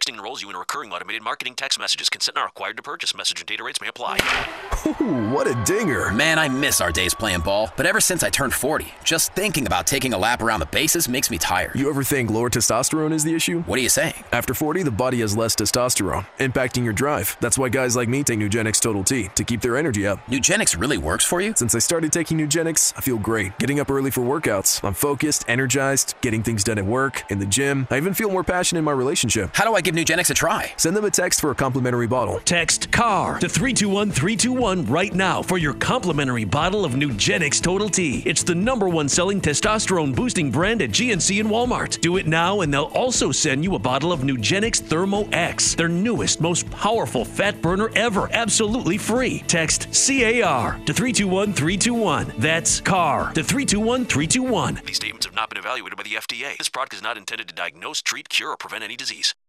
Texting enrolls you in recurring automated marketing text messages. Consent not required to purchase. Message and data rates may apply. Ooh, what a dinger. Man, I miss our days playing ball. But ever since I turned 40, just thinking about taking a lap around the bases makes me tired. You ever think lower testosterone is the issue? What are you saying? After 40, the body has less testosterone, impacting your drive. That's why guys like me take Nugenix Total T to keep their energy up. Nugenix really works for you? Since I started taking Nugenix, I feel great. Getting up early for workouts. I'm focused, energized, getting things done at work, in the gym. I even feel more passionate in my relationship. How do I give Nugenix a try? Send them a text for a complimentary bottle. Text CAR to 321321 right now for your complimentary bottle of Nugenix Total T. It's the #1 selling testosterone boosting brand at GNC and Walmart. Do it now and they'll also send you a bottle of Nugenix Thermo X, their newest, most powerful fat burner ever, absolutely free. Text CAR to 321321. That's CAR to 321321. These statements have not been evaluated by the FDA. This product is not intended to diagnose, treat, cure, or prevent any disease.